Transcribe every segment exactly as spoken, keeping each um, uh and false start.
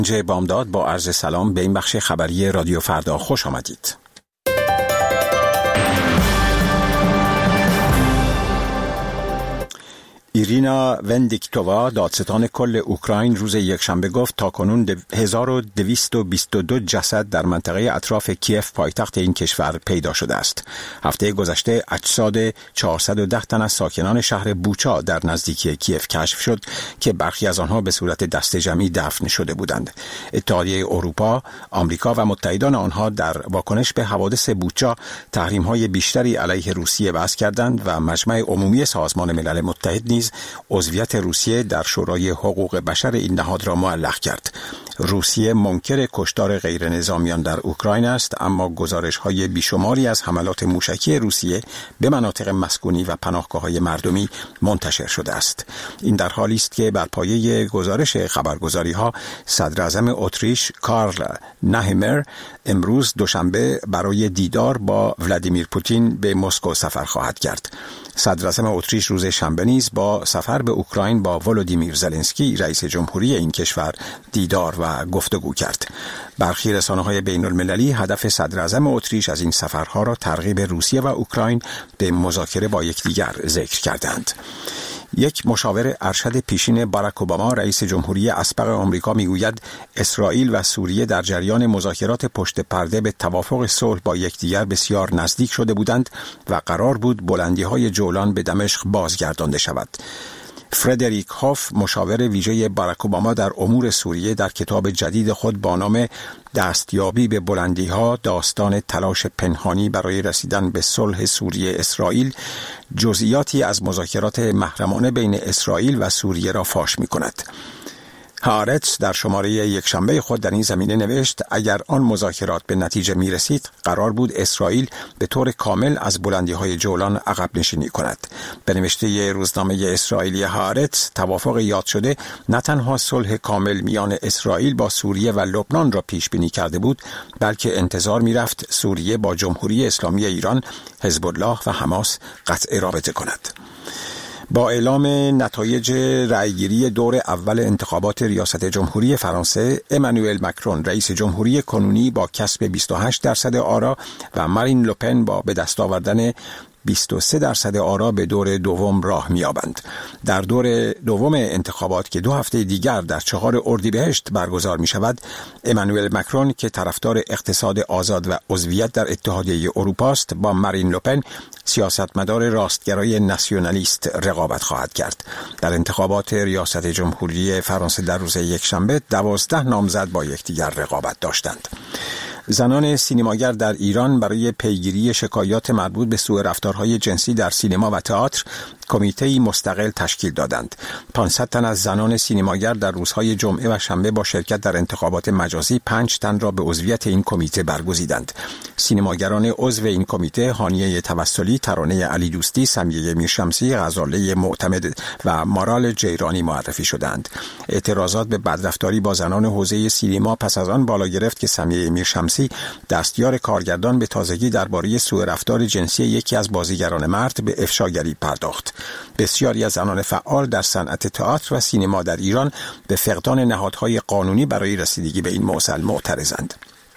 جه بامداد با عرض سلام به این بخش خبری رادیو فردا خوش آمدید. ایرینا وندیکتووا دادستان کل اوکراین روز یکشنبه گفت تاکنون هزار و دویست و بیست و دو جسد در منطقه اطراف کیف پایتخت این کشور پیدا شده است. هفته گذشته اجساد چهارصد و ده تن از ساکنان شهر بوچا در نزدیکی کیف کشف شد که برخی از آنها به صورت دست جمعی دفن شده بودند. اتحادیه اروپا، آمریکا و متحدان آنها در واکنش به حوادث بوچا تحریم‌های بیشتری علیه روسیه وضع کردند و مجمع عمومی سازمان ملل متحد نیز عضویت روسیه در شورای حقوق بشر این نهاد را معلق کرد. روسیه منکر کشتار غیر نظامیان در اوکراین است، اما گزارش‌های بیشماری از حملات موشکی روسیه به مناطق مسکونی و پناهگاه‌های مردمی منتشر شده است. این در حالی است که بر پایه گزارش خبرگزاری‌ها صدر اعظم اتریش کارل نهمر امروز دوشنبه برای دیدار با ولادیمیر پوتین به مسکو سفر خواهد کرد. صدر اعظم اتریش روز شنبه نیز با سفر به اوکراین با ولودیمیر زلنسکی رئیس جمهوری این کشور دیدار و گفتگو کرد. برخی رسانه‌های بین‌المللی هدف صدر اعظم اتریش از این سفرها را ترغیب روسیه و اوکراین به مذاکره با یکدیگر ذکر کردند. یک مشاور ارشد پیشین باراک اوباما رئیس جمهوری اسبق آمریکا میگوید اسرائیل و سوریه در جریان مذاکرات پشت پرده به توافق صلح با یکدیگر بسیار نزدیک شده بودند و قرار بود بلندی‌های جولان به دمشق بازگردانده شود. فردریک هاف مشاور ویژه باراک اوباما در امور سوریه در کتاب جدید خود با نام دستیابی به بلندی‌ها، داستان تلاش پنهانی برای رسیدن به صلح سوریه اسرائیل جزئیاتی از مذاکرات محرمانه بین اسرائیل و سوریه را فاش می‌کند. هارتز در شماره یکشنبه خود در این زمینه نوشت اگر آن مذاکرات به نتیجه می رسید قرار بود اسرائیل به طور کامل از بلندی های جولان عقب نشینی کند. به نوشته روزنامه اسرائیلی هارتز توافق یاد شده نه تنها صلح کامل میان اسرائیل با سوریه و لبنان را پیش بینی کرده بود، بلکه انتظار می رفت سوریه با جمهوری اسلامی ایران، حزب الله و حماس قطع رابطه کند. با اعلام نتایج رأیگیری دور اول انتخابات ریاست جمهوری فرانسه، امانوئل مکرون رئیس جمهوری کنونی با کسب بیست و هشت درصد آرا و مارین لوپن با به دست آوردن بیست و سه درصد آرا به دور دوم راه می‌یابند. در دور دوم انتخابات که دو هفته دیگر در چهار اردیبهشت برگزار می‌شود، امانوئل مکرون که طرفدار اقتصاد آزاد و عضویت در اتحادیه اروپا است، با مارین لوپن سیاستمدار راستگرای ناسیونالیست رقابت خواهد کرد. در انتخابات ریاست جمهوری فرانسه در روز یکشنبه دوازده نامزد با یکدیگر رقابت داشتند. زنان سینماگر در ایران برای پیگیری شکایات مربوط به سوء رفتارهای جنسی در سینما و تئاتر کمیته‌ای مستقل تشکیل دادند. پانصد تن از زنان سینماگر در روزهای جمعه و شنبه با شرکت در انتخابات مجازی پنج تن را به عضویت این کمیته برگزیدند. سینماگران عضو این کمیته هانیه توسلی، ترانه علی دوستی، سمیه میرشمسی، غزاله معتمد و مارال جیرانی معرفی شدند. اعتراضات به بدرفتاری با زنان حوزه سینما پس از آن بالا گرفت که سمیه میرشمسی دستیار کارگردان به تازگی درباره سوء رفتار جنسی یکی از بازیگران مرد به افشاگری پرداخت. بسیاری از زنان فعال در صنعت تئاتر و سینما در ایران به فقدان نهادهای قانونی برای رسیدگی به این معضل معترضند.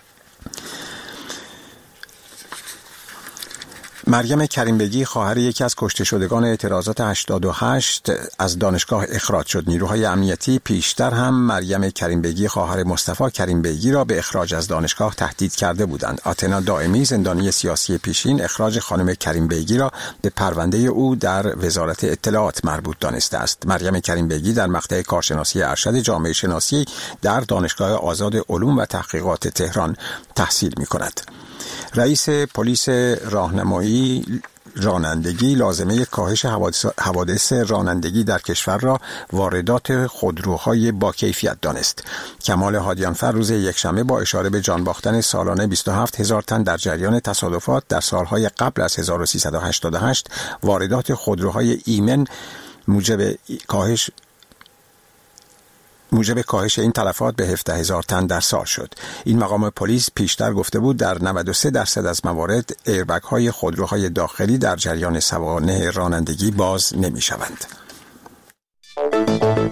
مریم کریم بیگی خواهر یکی از کشته شدگان اعتراضات هشتاد و هشت از دانشگاه اخراج شد. نیروهای امنیتی پیشتر هم مریم کریم بیگی خواهر مصطفی کریم بیگی را به اخراج از دانشگاه تهدید کرده بودند. آتنا دائمی زندانی سیاسی پیشین اخراج خانم کریم بیگی را به پرونده او در وزارت اطلاعات مربوط دانسته است. مریم کریم بیگی در مقطع کارشناسی ارشد جامعه شناسی در دانشگاه آزاد علوم و تحقیقات تهران تحصیل می‌کند. رئیس پلیس راهنمایی رانندگی لازمه کاهش حوادث, حوادث رانندگی در کشور را واردات خودروهای با کیفیت دانست. کمال هادیانفر روز یکشنبه با اشاره به جان باختن سالانه بیست و هفت هزار تن در جریان تصادفات در سالهای قبل از هزار و سیصد و هشتاد و هشت واردات خودروهای ایمن موجب کاهش موجب کاهش این تلفات به هفده هزار تن در سال شد. این مقام پلیس پیشتر گفته بود در نود و سه درصد از موارد ایربگ های خودروهای داخلی در جریان سوانح رانندگی باز نمی شوند.